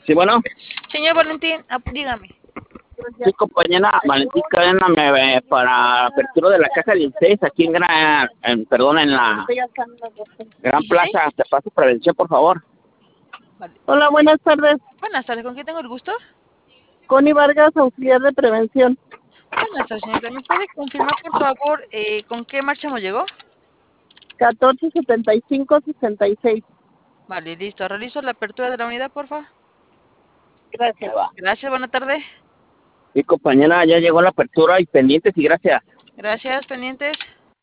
Sí, bueno. Señor Valentín, dígame. Sí, compañera Valentín Cadena, para apertura de la caja 16 aquí en en la Gran 16. Plaza. Te paso prevención, por favor. Vale. Hola, buenas tardes. Buenas tardes, ¿con quién tengo el gusto? Connie Vargas, auxiliar de prevención. Buenas tardes, señorita. ¿Me puede confirmar, por favor, con qué marcha me llegó? 1475-66. Vale, listo. Realizo la apertura de la unidad, por favor. Gracias. Gracias, buena tarde. Sí, compañera, ya llegó la apertura y pendientes y gracias. Gracias, pendientes.